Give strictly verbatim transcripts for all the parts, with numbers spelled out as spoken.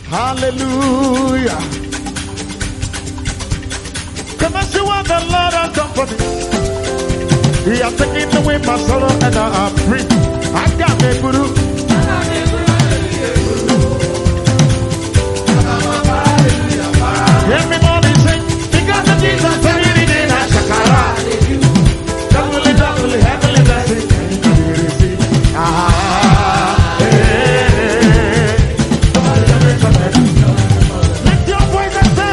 Hallelujah. Come and see what the Lord has done for me. He has taken away my sorrow and I am free. I got me guru. Everybody sing, because of Jesus, every day I shakara. Doubly, doubly, heavenly blessing. Ah, eh, lift your voice and say,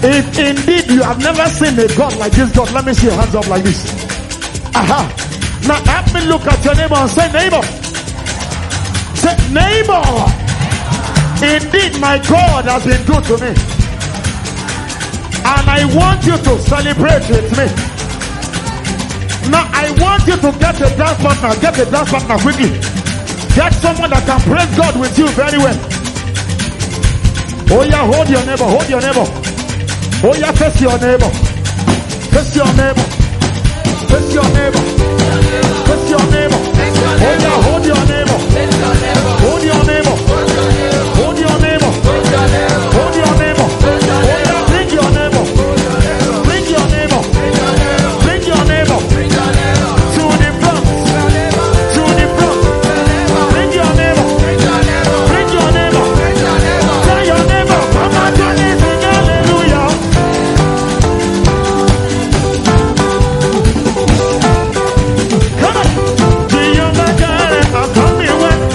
If indeed you have never seen a God like this God, let me see your hands up like this. Aha. Now help me look at your neighbor and say, neighbor. Say, neighbor. Indeed my God has been good to me. And I want you to celebrate with me. Now I want you to get a dance partner. Get a dance partner quickly. Get someone that can praise God with you very well. Oh yeah, hold your neighbor, hold your neighbor. Oh yeah, face your neighbor. Face your neighbor. Face your neighbor. Face your neighbor. Oh yeah, hold your neighbor. Hold your neighbor. Hold your neighbor. Hold your neighbor. Oh yeah, bring your neighbor. Bring your neighbor. Bring your neighbor. To the front. To the front. Bring your neighbor. Bring your neighbor. Tell your neighbor, come on, do this and hallelujah. Come on. Do you make it? I'm coming when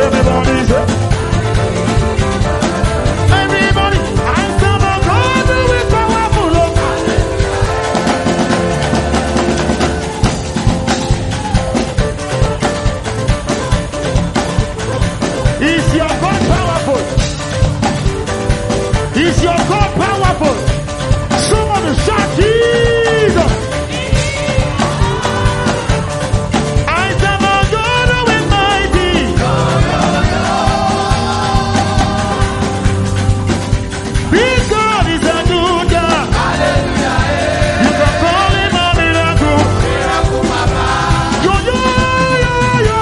Everybody say, everybody, I serve a God who is powerful. Is your God powerful? Is your God powerful? Someone shout Jesus. I serve a God who is mighty. This God is a good God. You can call him a miracle. Yo, yo, yo, yo.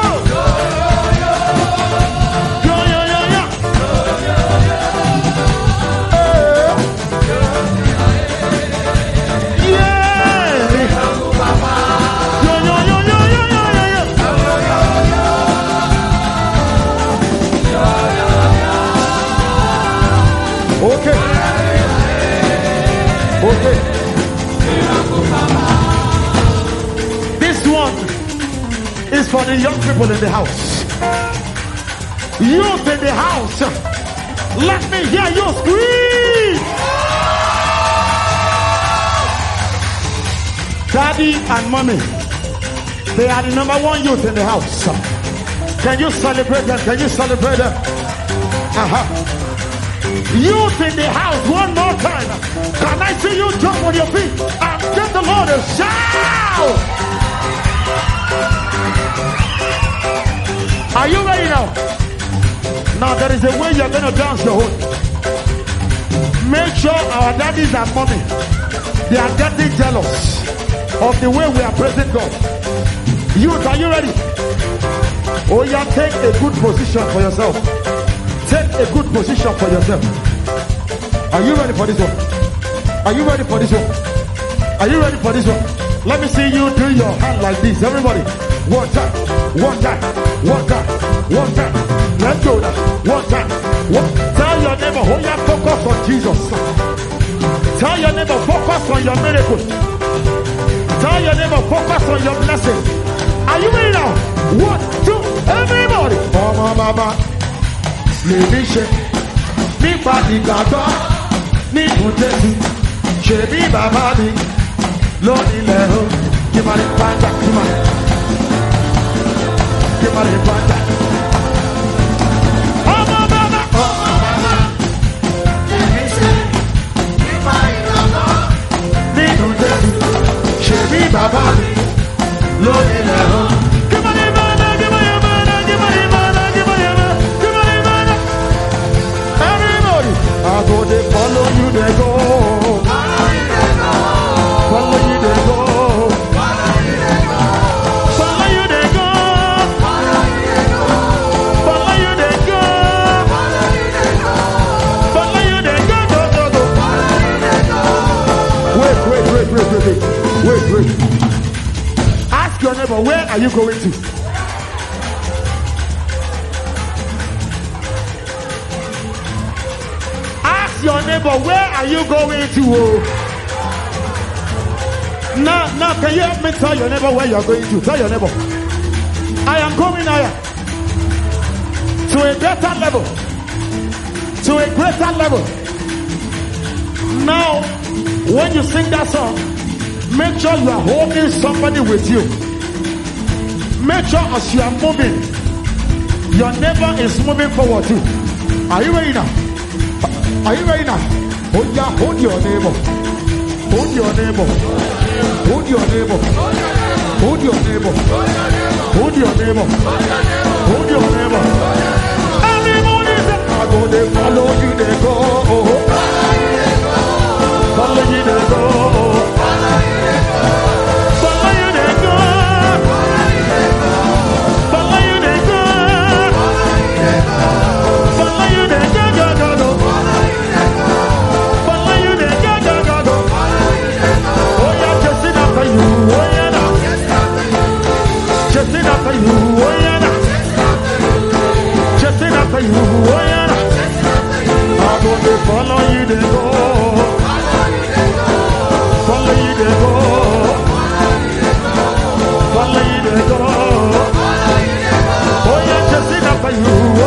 Yo, yo, yo, yo. Okay. Okay. This one is for the young people in the house. Youth in the house. Let me hear you scream. Daddy and mommy, they are the number one youth in the house. Can you celebrate them? Can you celebrate them? Uh-huh. Youth in the house, one more time. Can I see you jump on your feet and give the Lord a shout? Are you ready now? Now there is a way you're going to dance your own. Make sure our daddies and mommy, they are getting jealous of the way we are praising God. Youth, are you ready? Oh yeah, take a good position for yourself. Take a good position for yourself. Are you ready for this one? Are you ready for this one? Are you ready for this one? Let me see you do your hand like this. Everybody. One time. One time. One time. One time. Let's go now. One time. One. Tell your neighbor, hold your focus on Jesus. Tell your neighbor, focus on your miracle. Tell your neighbor, focus on your blessing. Are you ready now? One, two, everybody. Mama, mama. Lèmi ṣe nípa ìgbàgbọ́ nínú Jésù ṣe bí bàbá mi lónílẹ̀ o kí máa lè pàjá kí máa kí máa lè pàjá. Ọmọ bàbá ọmọ bàbá lèmi ṣe nípa ìgbàgbọ́ nínú Jésù ṣe bí bàbá mi lónílẹ̀ o. I go, they follow you, they go. Follow you, they go. Follow you, they go. Follow you, they go. Follow you, they go. Follow you, they go. Follow you, they go. Go, go, go. Follow you, they go. Wait, wait, wait, wait, wait, wait, wait, wait. Ask your neighbor, where are you going to? Your neighbor, where are you going to? Oh? Now, now, can you help me tell your neighbor where you're going to? Tell your neighbor, I am going higher to a better level, to a greater level. Now, when you sing that song, make sure you are holding somebody with you. Make sure as you are moving, your neighbor is moving forward too. Are you ready now? Are you ready now? Oh yeah, hold your neighbor. Hold your neighbor. Hold your neighbor. Hold your neighbor. Hold your neighbor. Hold your neighbor. Everybody say, I go, they follow you, they go. Follow you, they go. Follow you, they go. Follow you, they go. Follow you, they go. Follow you, they go. Chasing after you, oh yeah, chasing after you, oh yeah. I'm gonna follow you, they go. Follow you, they go. Follow you, they go. Oh yeah, chasing after you.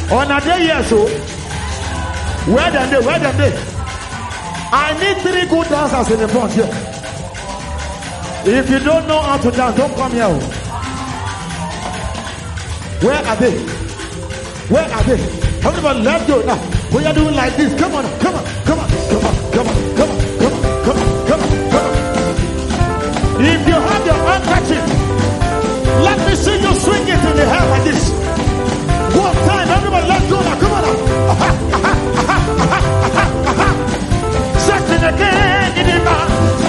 On a day, yes, so where them they, where them they? I need three good dancers in the front here. If you don't know how to dance, don't come here. Where are they? Where are they? Everybody, let's go now. We are doing like this. Come on, come on, come on, come on, come on, come on, come on, come on, come on, come on. If you have your handkerchief, let me see you swing it in the air like this. One time, everybody, let's go now. Come on now. Aha, aha, aha, aha, aha, aha. Set it again in the back.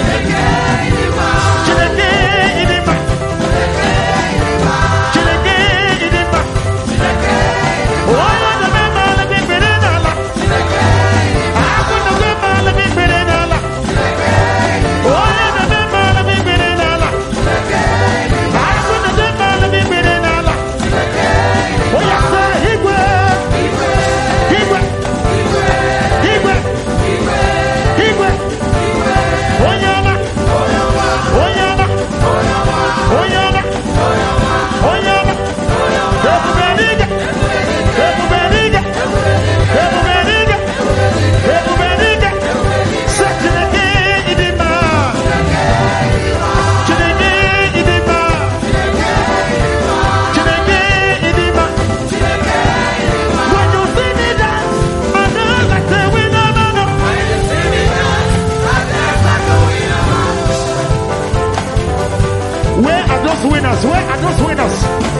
Winners, where are those winners?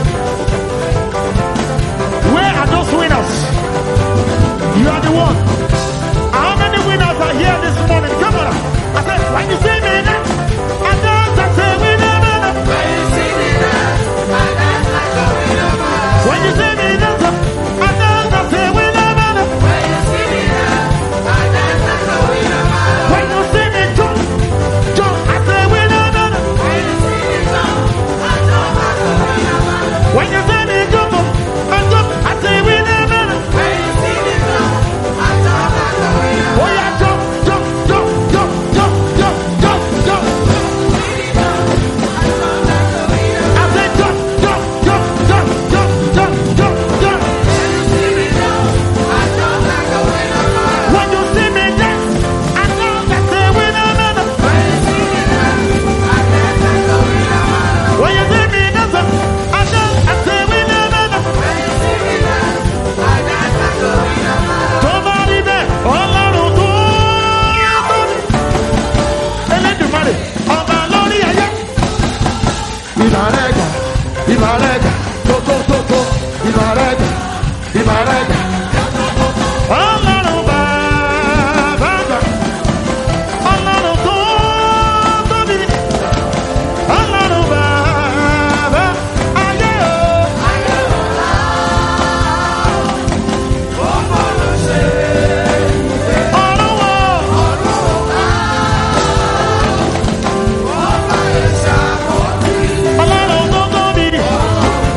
Where are those winners? You are the one. How many winners are here this morning? Come on. I said, when you see me now, I dance like a winner. When you see me now, I dance like a winner. When you see me now, I dance like a winner. When you see me now, I dance like a winner. When you see me jump, jump, I say winner. When you see me jump. When you see me jump up and jump, I say we never. When you see me jump, I jump like a winner. Oh yeah, jump, jump, jump, jump, jump, jump, jump, jump. I say jump, jump, jump, jump, jump, jump, jump, jump. When you see me jump, I jump like a winner. When you see me dance, I jump like a winner. When you see me dance, I dance like a winner. When you see me dance, I jump. Ibarega, Ibarega, to to to to, Ibarega, Ibarega. Ọlọ́run bàbá, Ọlọ́run tó tóbi, Ọlọ́run bàbá, ayé o. Ayé o la, ó fọlọ́ ṣe ibùgbé. Ọ̀run wo, ọ̀run wá, ó fàyè ṣàkóso. Ọlọ́run tó tóbi,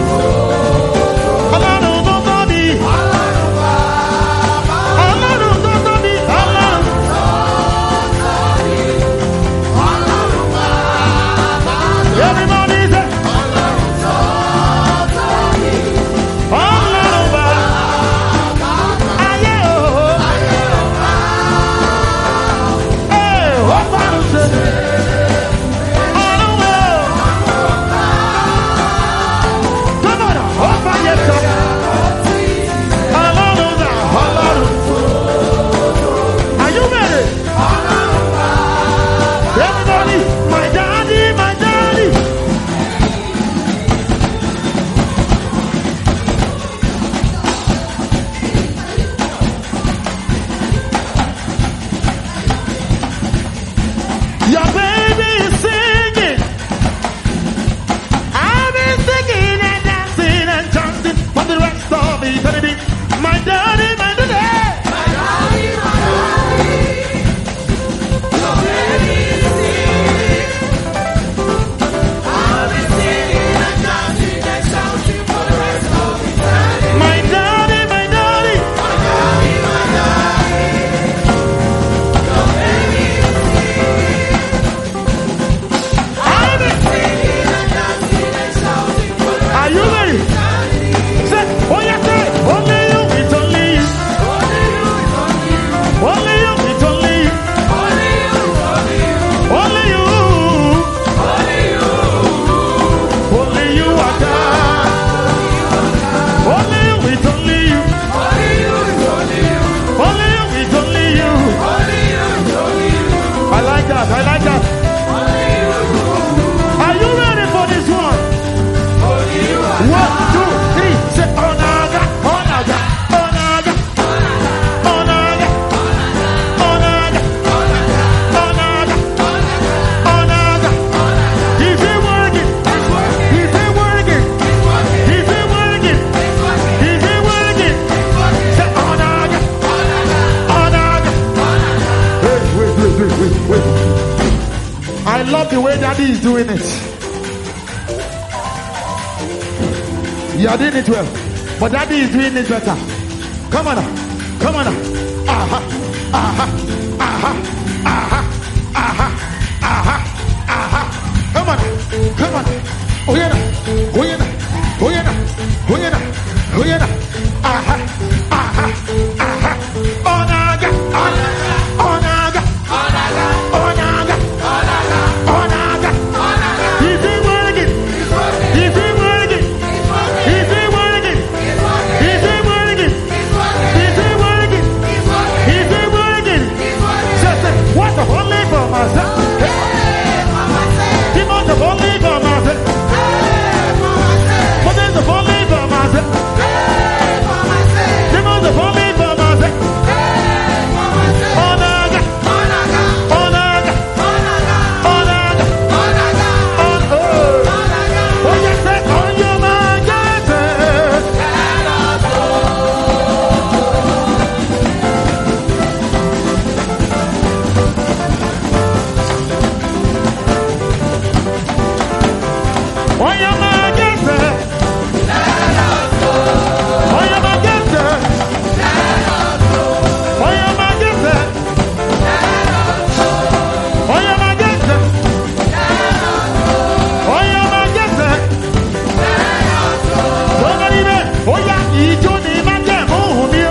wait, wait. I love the way Daddy is doing it. You are doing it well, but Daddy is doing it better. Come on now, come on now. Aha, aha, aha, aha, aha, aha, aha. Come on, come on. Oh yeah, oh yeah, oh yeah, oh yeah, oh yeah. Aha, aha, aha. Onaga, onaga, onaga, onaga, onaga, onaga, onaga. Is he working? Is he working? Is he working? Is he working? Is he working? Is he working? Just say, what the holy for myself? He wants the holy for myself. What is the holy for myself? He wants the holy for myself. Onaga, onaga, onaga, onaga, onaga, onaga. Oh, yes, say, on your mind, yes, on your mind, yes, on your mind, yes, on your mind, yes, on your mind, yes, on your mind, yes. Somebody there, oh yeah, you don't need my damn home, you.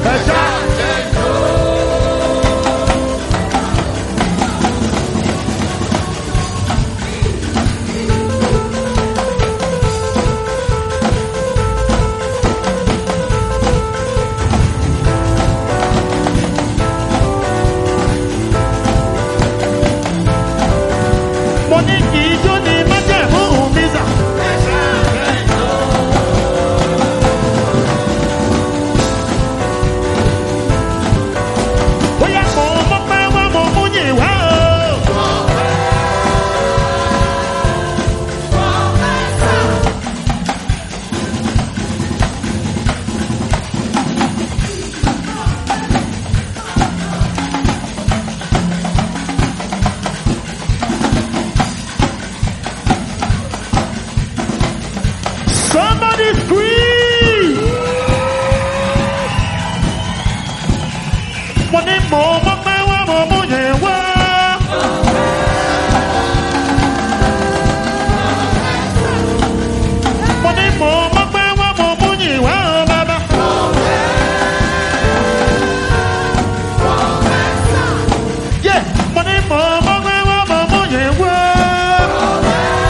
Money, you don't need my damn home, is oh yeah, mama, mama, mama, you wow. Somebody scream! Money, mama, mama, mama, you wow. Money, mama, mama, mama, you wow, baba. Yeah, money, mama, mama, mama, you wow.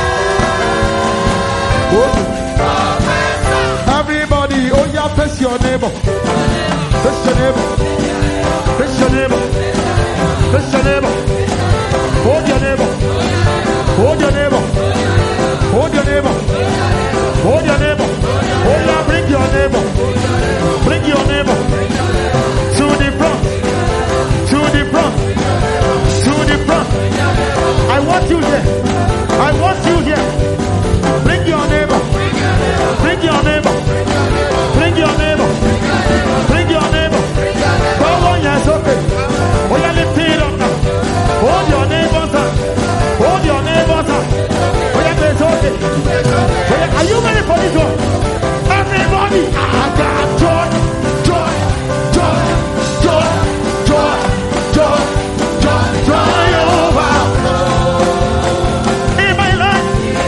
Everybody, oh yeah, face your neighbor. Face your neighbor. Face your neighbor. Face your neighbor. Hold your neighbor. Hold your neighbor. Hold your neighbor. Hold your neighbor. Oh yeah, bring your neighbor. Bring your neighbor. To the front. To the front. To the front. I want you here. I want you here. Bring your neighbor. Bring your neighbor. Bring your neighbor. Bring your neighbor. Go on, yes, okay. Oh, yeah, lift it up now. Hold your neighbor's hand. Hold your neighbor's hand. Oh, yeah, it's okay. Oh, yeah, are you ready for this one? Everybody, I got joy, joy, joy, joy, joy, joy, joy, joy overflow. In my life,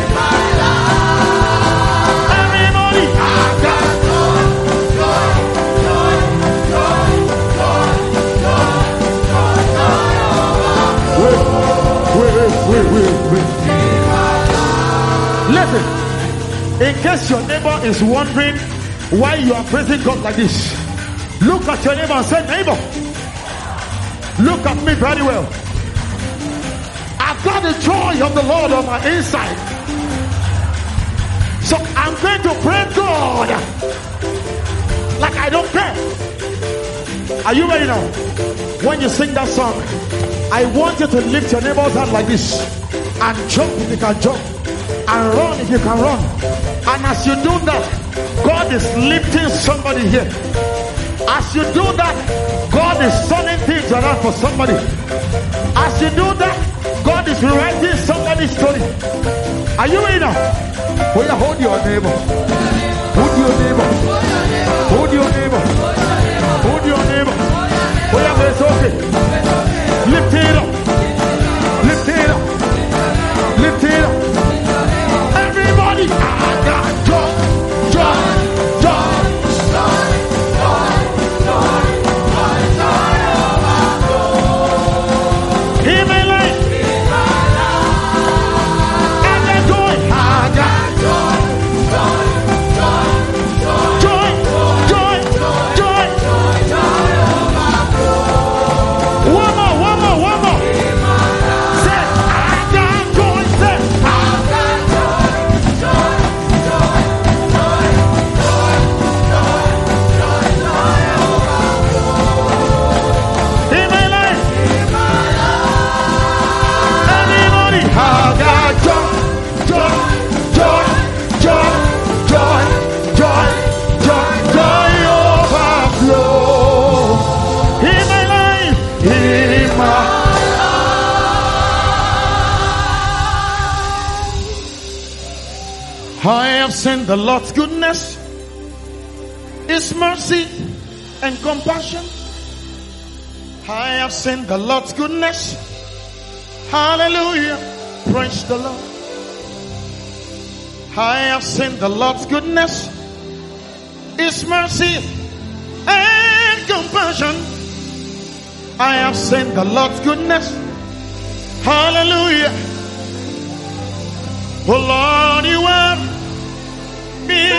everybody, I got joy, joy, joy, joy, joy, joy, joy, Wait, wait, wait, wait, wait. Listen, in case your neighbor is wondering why you are praising God like this, look at your neighbor and say, neighbor, look at me very well. I've got the joy of the Lord on my inside. So I'm going to praise God like I don't care. Are you ready now? When you sing that song, I want you to lift your neighbor's hand like this and jump if you can jump and run if you can run. And as you do that, God is lifting somebody here. As you do that, God is turning things around for somebody. As you do that, God is rewriting somebody's story. Are you in now? Oh yeah, hold your neighbor. Hold your neighbor. Hold your neighbor. Hold your neighbor. Oh yeah, but it's okay. Lift it up. Lift it up. Lift it up. Everybody, I got joy, joy, joy, joy, joy, joy, joy, joy, overflow. In my life, in my life, I got joy, I got joy, joy, joy, joy, joy, joy, joy, joy, overflow. One more, one more, one more. In my life, say, I got joy, say, I got joy, joy, joy, joy, joy, joy, joy, joy, overflow. In my life, in my life, everybody, I got joy, joy, joy, joy, joy, joy, joy, joy, overflow. In my life, in my I have seen the Lord's goodness, His mercy and compassion. I have seen the Lord's goodness. Hallelujah. Praise the Lord. I have seen the Lord's goodness, His mercy and compassion. I have seen the Lord's goodness. Hallelujah. Oh Lord, you are been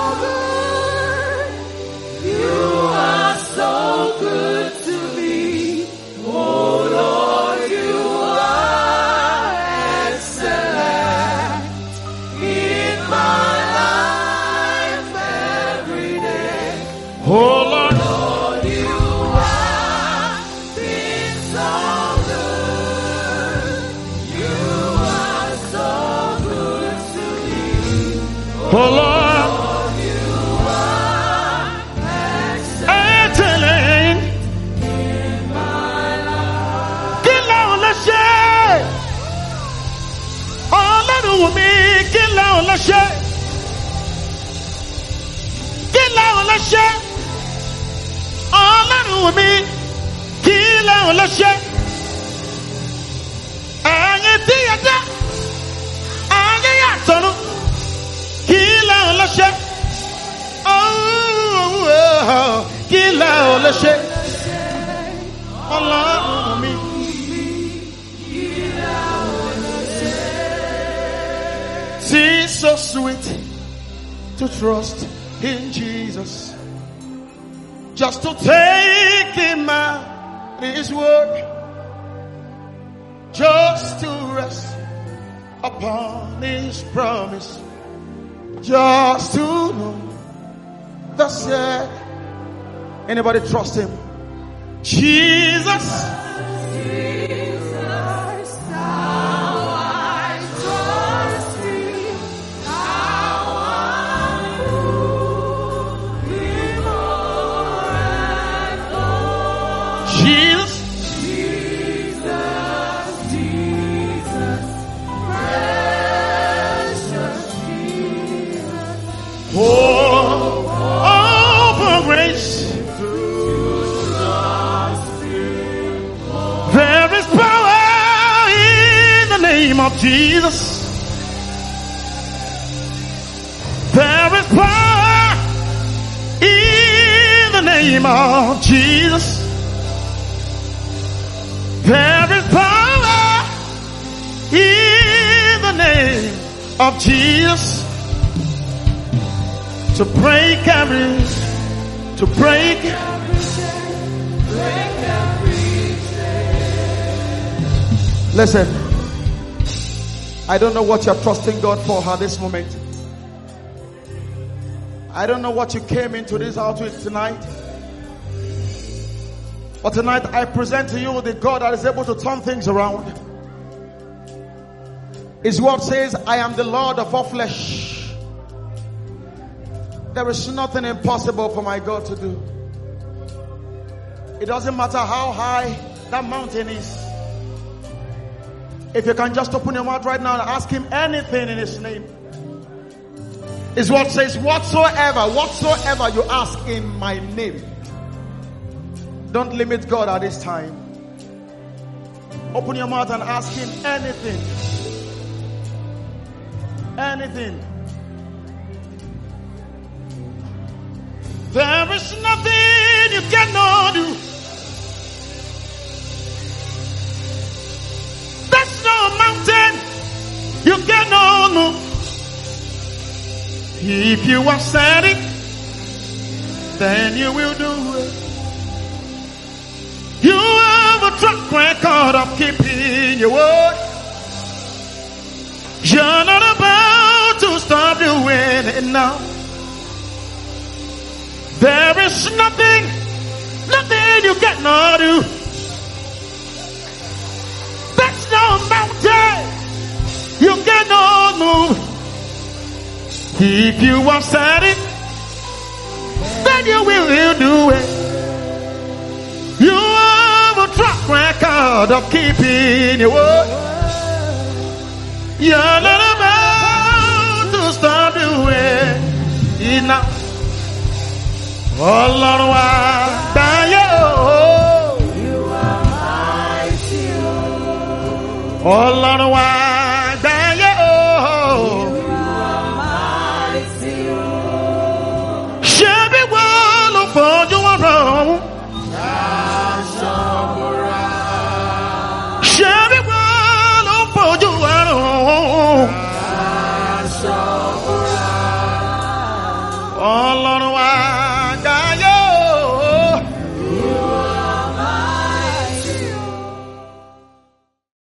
You are so good to me. Oh Lord, you are excellent in my life every day. oh Lord. Lord, you have been so good. You are so good to me. Oh Lord, Lord, you are excellent. in my life. Kí la ò lè ṣe? Ọlọ́run mi, kí la ò lè ṣe? Kí la ò lè ṣe? Ọlọ́run mi, kí la ò lè ṣe? Ẹ̀yin tí ẹ dá, ayé àtọ̀run, kí la ò lè ṣe? Oh, kí la ò lè ṣe? Ọlọ́run mi. It's so sweet to trust in Jesus, just to take Him at His word, just to rest upon His promise, just to know the said. Anybody trust Him? Jesus. Jesus, how I trust Thee, how I prove Thee more and more. Jesus. Jesus, Jesus, precious Jesus. Oh, oh, for grace. There is power in the name of Jesus. There is power in the name of Jesus. There is power in the name of Jesus to break every, to break Break every chain. Listen, I don't know what you're trusting God for at this moment. I don't know what you came into this house with tonight. But tonight I present to you the God that is able to turn things around. His word says, I am the Lord of all flesh. There is nothing impossible for my God to do. It doesn't matter how high that mountain is. If you can just open your mouth right now and ask him anything in his name. His word says, whatsoever, whatsoever you ask in my name. Don't limit God at this time. Open your mouth and ask him anything. Anything. There is nothing you cannot do. There's no mountain you cannot move. If you are said it, then you will do it. You have a track record of keeping your word. You're not about to stop doing it now. There is nothing, nothing you cannot do. There's no mountain you cannot move. If you are said it, then you will do it. You have a track record of keeping your word. You're not about to stop doing it now. Oh Lord, why you? You are mighty. Oh Lord, why?